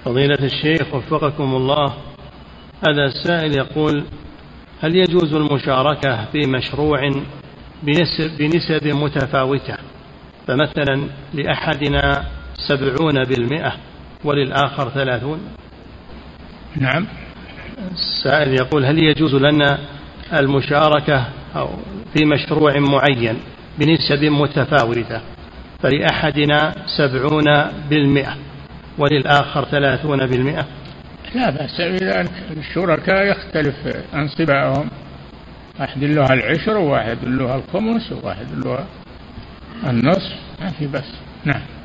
فضيلة الشيخ وفقكم الله، هذا السائل يقول: هل يجوز المشاركة في مشروع بنسب متفاوتة، فمثلا لأحدنا 70% وللآخر 30%؟ نعم. السائل يقول: هل يجوز لنا المشاركة في مشروع معين بنسب متفاوتة، فلأحدنا 70% وللآخر 30%؟ لا بأس، إذا الشركاء يختلف أنصبائهم، واحد له 10 وواحد له 5 وواحد له 1/2، ما في بس. نعم.